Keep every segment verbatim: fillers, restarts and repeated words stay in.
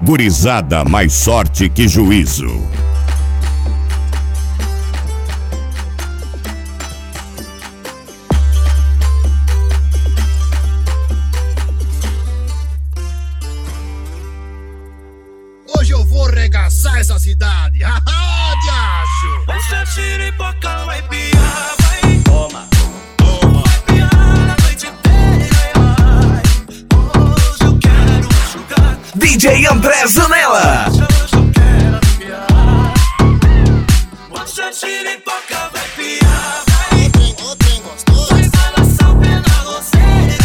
Gurizada, mais sorte que juízo. Hoje eu vou regaçar essa cidade. Haha, diacho! Essa xiripoca vai piar, vai. Toma, toma. Vai piar a noite inteira. Hoje eu quero jogar. D J André Zanella. Hoje eu quero piar. Essa xiripoca vai piar, vai. O trem, o trem gostoso. Vai balançar o pé na roceira.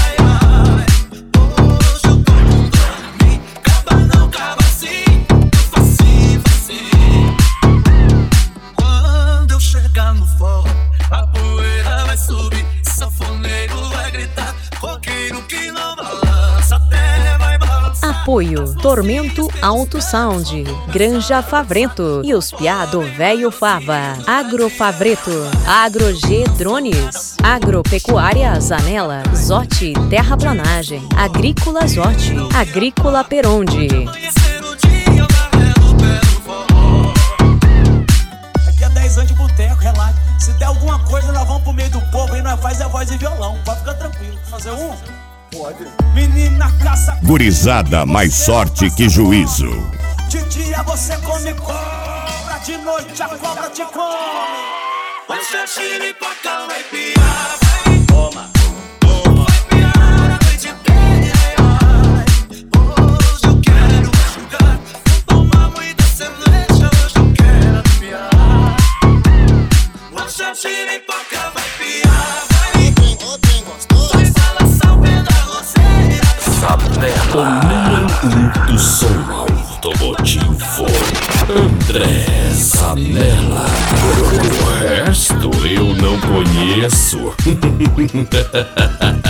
Hoje eu tô com dor em mim. Caba não, caba assim. Facinho, facinho. Quando eu chegar no forró, a poeira vai subir, sanfoneiro vai gritar, roqueiro que não balança, a terra vai balançar. Apoio Tormento Alto Sound, Granja Favreto e os Piado Velho Fava, Agrofavreto, AgroG Drones, Agropecuária Zanella, Zote Terraplanagem, Agrícola Zote, Agrícola Peronde. Amanhecer o dia, eu carrego pelo forró. Aqui é dez anos de boteco, relaxa. Se der alguma coisa, nós vamos pro meio do povo e nós faz a voz de violão. Pode ficar tranquilo. Fazer um? Pode. Menina caça. Gurizada, mais sorte que juízo. De dia você come cobra, de noite a cobra te come. Hoje a xiripoca vai piar, vai. Toma, toma. Vai piar a noite inteira. Hoje eu quero jogar. Vou tomar muita cerveja. Hoje eu quero piar. Hoje a xiripoca vai piar, vai. O trem, o trem gostoso. Vai balançar o pé na roceira. O número um do som automotivo, André Zanella. O resto eu não conheço.